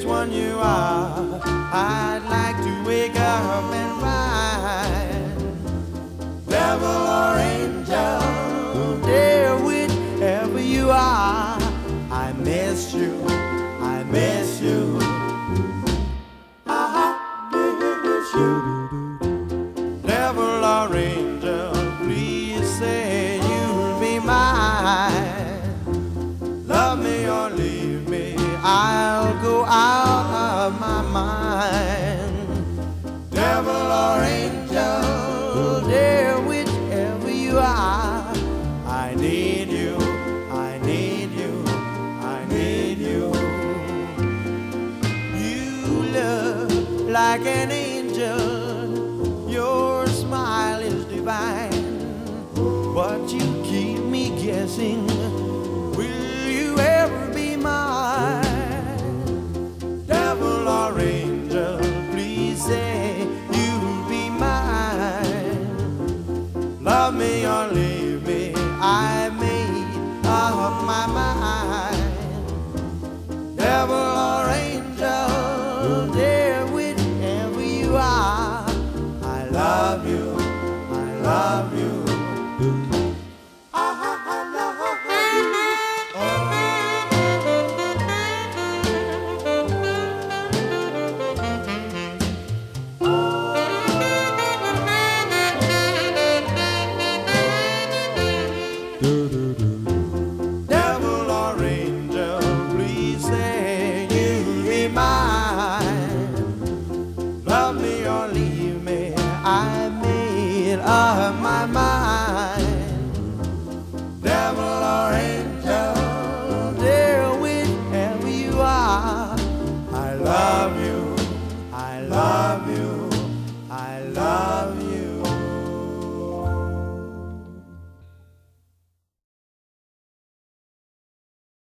one you are. I'd like to wake up and find devil or angel, dear, whichever you are. I miss you, I miss you, I miss you. Devil or angel, please say you'll be mine. Love me or leave me, I'll go out of my mind. Devil or angel, dear, whichever you are. I need you, I need you, I need you. You look like an angel, your smile is divine, but you keep me guessing. Will you ever be mine? Devil or angel, please say you'll be mine. Love me or leave me, I made up my mind. Devil or angel, dear, whichever you are. I love you, I love you. Devil or angel, please say you'll be mine. Love me or leave me, I made up my